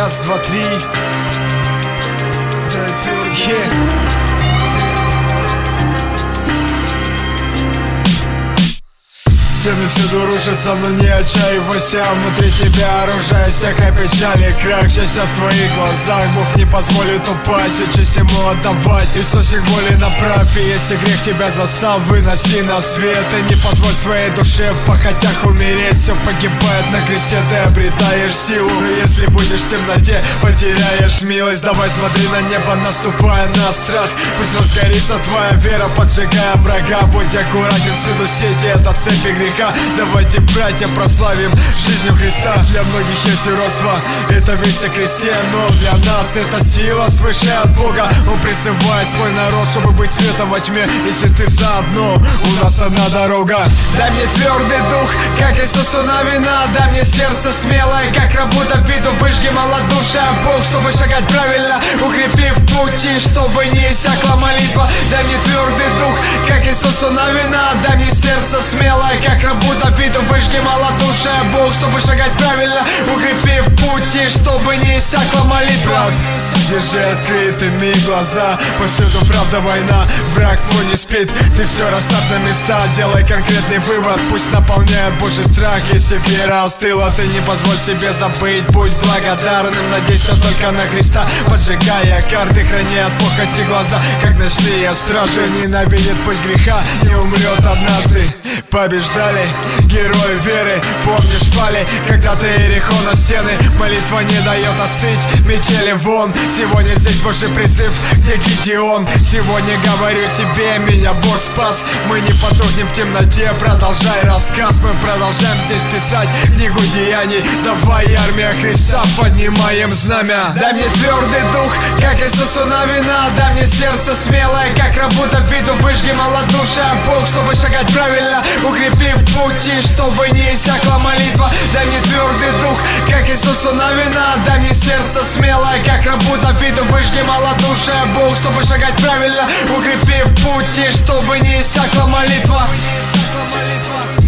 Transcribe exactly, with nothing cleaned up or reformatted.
Раз, два, три. Yeah. Стены всюду рушатся, но не отчаивайся. Внутри тебя оружие всякой печали. Крах счастья в твоих глазах. Бог не позволит упасть, учись ему отдавать. Источник боли направь, и если грех тебя застал, выноси на свет. И не позволь своей душе в похотях умереть. Все погибает на кресте, ты обретаешь силу. Но если будешь в темноте, потеряешь милость. Давай смотри на небо, наступая на страх. Пусть разгорится твоя вера, поджигая врага. Будь аккуратен, всюду сети, это цепи греха. Давайте, братья, прославим жизнью Христа. Для многих есть уродство, это весть о кресте, но для нас это сила свыше от Бога. Он призывает свой народ, чтобы быть светом во тьме. Если ты заодно, у нас одна дорога. Дай мне твердый дух, как Иисусу на вина. Дай мне сердце смелое, как работа в виду. Выжги малодушие, Бог, чтобы шагать правильно. Укрепи в пути, чтобы не иссякла молитва. Дай мне твердый дух, как Иисусу на вина. Дай мне сердце смелое, как работа в виду. Выжги малодушие, Бог, чтобы шагать правильно. Укрепи в пути, чтобы не иссякла молитва. Держи открытыми глаза, повсюду правда война. Враг твой не спит, ты все расставь на места. Делай конкретный вывод, пусть наполняет Божий страх. Если вера остыла, ты не позволь себе забыть. Будь благодарным, надейся только на Христа. Поджигая карты, храни от похоти глаза, как ночные стражи. Ненавидит путь греха, не умрет однажды. Побеждали герои веры, помнишь пали когда-то Иерихона стены. Молитва не дает остыть, метели вон. Сегодня здесь Божий призыв, где Гидеон. Сегодня говорю тебе, меня Бог спас. Мы не потухнем в темноте, продолжай рассказ. Мы продолжаем здесь писать книгу деяний. Давай, армия Христа, поднимаем знамя. Дай мне твердый дух, как Иисусу на вина. Дай мне сердце смелое, как работа в виду. Выжги малодушие, Бог, чтобы шагать правильно. Укрепи в пути, чтобы не иссякла молитва. Дай мне твердый дух, как Иисусу на вина. Дай мне сердце смелое, как работа в виду. Выжги малодушие, Бог, чтобы шагать правильно. Укрепи в пути, чтобы не иссякла молитва.